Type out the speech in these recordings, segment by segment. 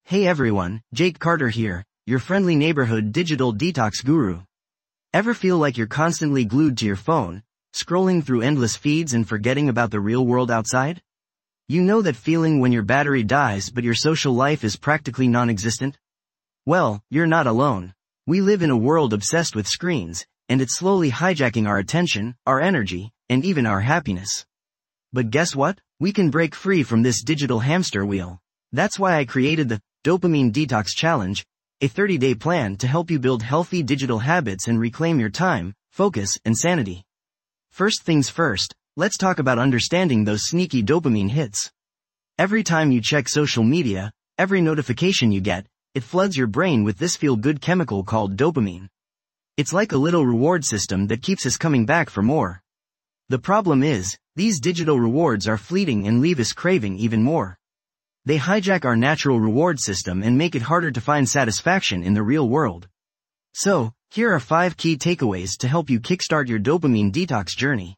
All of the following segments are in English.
Hey everyone, Jake Carter here, your friendly neighborhood digital detox guru. Ever feel like you're constantly glued to your phone, scrolling through endless feeds and forgetting about the real world outside? You know that feeling when your battery dies but your social life is practically non-existent? Well, you're not alone. We live in a world obsessed with screens, and it's slowly hijacking our attention, our energy, and even our happiness. But guess what? We can break free from this digital hamster wheel. That's why I created the Dopamine Detox Challenge, a 30-day plan to help you build healthy digital habits and reclaim your time, focus, and sanity. First things first, let's talk about understanding those sneaky dopamine hits. Every time you check social media, every notification you get, it floods your brain with this feel-good chemical called dopamine. It's like a little reward system that keeps us coming back for more. The problem is, these digital rewards are fleeting and leave us craving even more. They hijack our natural reward system and make it harder to find satisfaction in the real world. So, here are 5 key takeaways to help you kickstart your dopamine detox journey.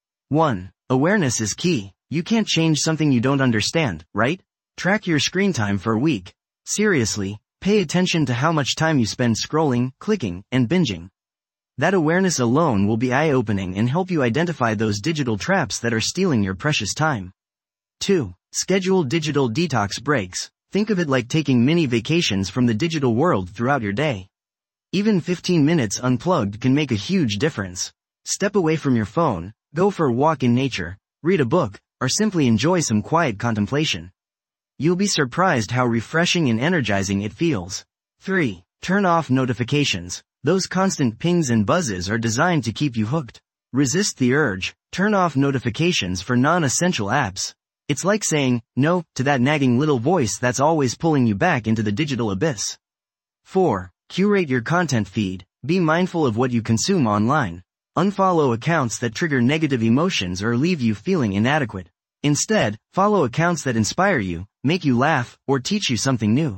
1. Awareness is key. You can't change something you don't understand, right? Track your screen time for a week. Seriously, pay attention to how much time you spend scrolling, clicking, and binging. That awareness alone will be eye-opening and help you identify those digital traps that are stealing your precious time. 2. Schedule digital detox breaks. Think of it like taking mini vacations from the digital world throughout your day. Even 15 minutes unplugged can make a huge difference. Step away from your phone, go for a walk in nature, read a book, or simply enjoy some quiet contemplation. You'll be surprised how refreshing and energizing it feels. 3. Turn off notifications. Those constant pings and buzzes are designed to keep you hooked. Resist the urge. Turn off notifications for non-essential apps. It's like saying no to that nagging little voice that's always pulling you back into the digital abyss. 4. Curate your content feed. Be mindful of what you consume online. Unfollow accounts that trigger negative emotions or leave you feeling inadequate. Instead, follow accounts that inspire you, make you laugh, or teach you something new.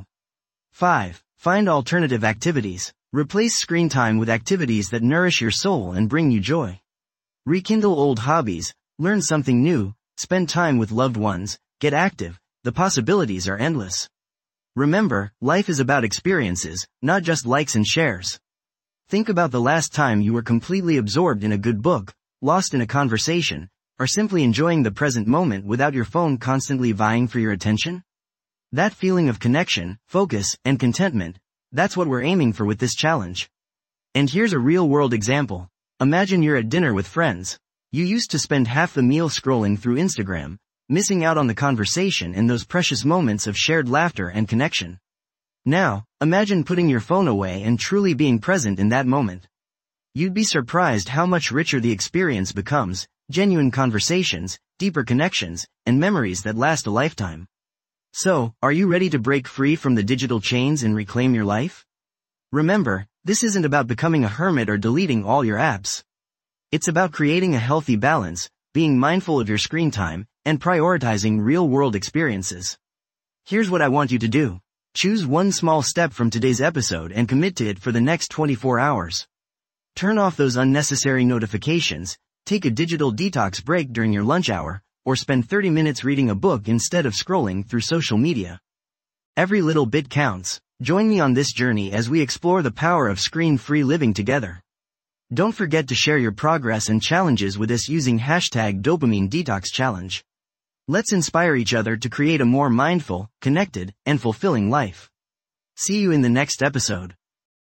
5. Find alternative activities. Replace screen time with activities that nourish your soul and bring you joy. Rekindle old hobbies, learn something new, spend time with loved ones, get active. The possibilities are endless. Remember, life is about experiences, not just likes and shares. Think about the last time you were completely absorbed in a good book, lost in a conversation, or simply enjoying the present moment without your phone constantly vying for your attention. That feeling of connection, focus, and contentment, that's what we're aiming for with this challenge. And here's a real-world example. Imagine you're at dinner with friends. You used to spend half the meal scrolling through Instagram, missing out on the conversation and those precious moments of shared laughter and connection. Now, imagine putting your phone away and truly being present in that moment. You'd be surprised how much richer the experience becomes, genuine conversations, deeper connections, and memories that last a lifetime. So, are you ready to break free from the digital chains and reclaim your life? Remember, this isn't about becoming a hermit or deleting all your apps. It's about creating a healthy balance, being mindful of your screen time, and prioritizing real-world experiences. Here's what I want you to do. Choose one small step from today's episode and commit to it for the next 24 hours. Turn off those unnecessary notifications, take a digital detox break during your lunch hour, or spend 30 minutes reading a book instead of scrolling through social media. Every little bit counts. Join me on this journey as we explore the power of screen-free living together. Don't forget to share your progress and challenges with us using hashtag Dopamine Detox Challenge. Let's inspire each other to create a more mindful, connected, and fulfilling life. See you in the next episode.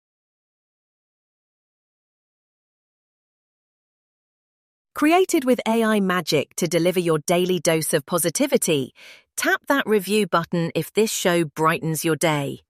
Created with AI magic to deliver your daily dose of positivity, tap that review button if this show brightens your day.